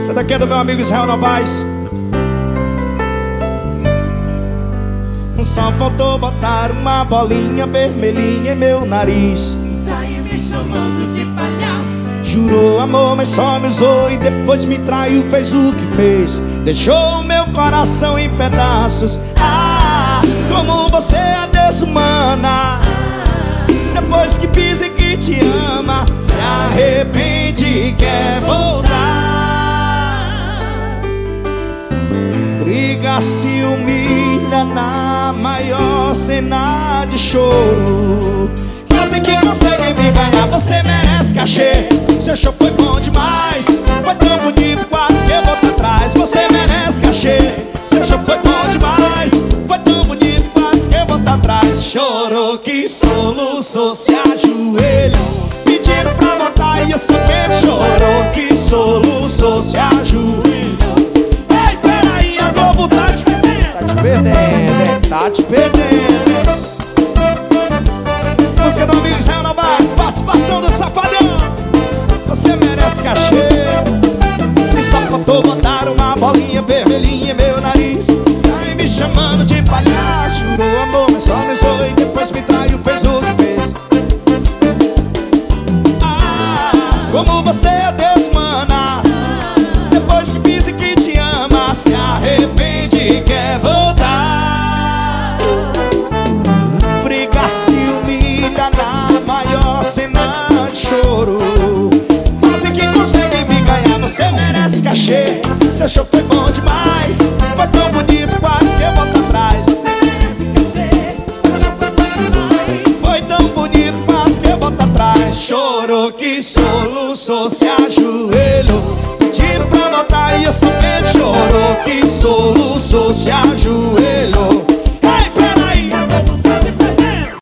Essa daqui é do meu amigo Israel Novaes. Só faltou botar uma bolinha vermelhinha em meu nariz. Saiu me chamando de palhaço. Jurou amor, mas só me usou. E depois me traiu, fez o que fez. Deixou meu coração em pedaços. Ah, como você é desumana. Depois que pisa e que te ama, se arrepende e quer voltar. Briga, se humilha na maior cena de choro. Eu sei que consegue me ganhar, você merece cachê. Seu show foi bom demais, foi tão bonito, quase que eu volto atrás. Você merece cachê. Seu show foi bom demais, foi tão bonito, quase que eu volto atrás. Chorou que soluçou, se ajoelhou, pediram pra voltar e eu só quero. Chorou que soluçou, se ajoelhou. Ei, peraí, a Globo tá te perdendo. Tá te perdendo, tá te perdendo. Música do amigo Israel Novaes, participação do Safadão. Você merece cachê. E só faltou botar uma bolinha vermelhinha em meu nariz. Sai me chamando de palhaço. Jurou amor, mas só me usou. E depois me traiu, fez o que fez. Ah, como você é desumana. Depois que pisa e que te ama, se arrepende e quer voltar. Briga, se humilha na maior cena de choro. Quase que consegue me ganhar, você merece cachê. Seu show foi bom demais, foi tão bonito, quase que eu volto atrás. Você merece cachê. Seu show foi bom demais. Foi tão bonito, quase que eu volto atrás. Chorou que soluçou, se ajoelhou, pediram pra voltar e eu só quero. Chorou que soluçou, se ajoelhou.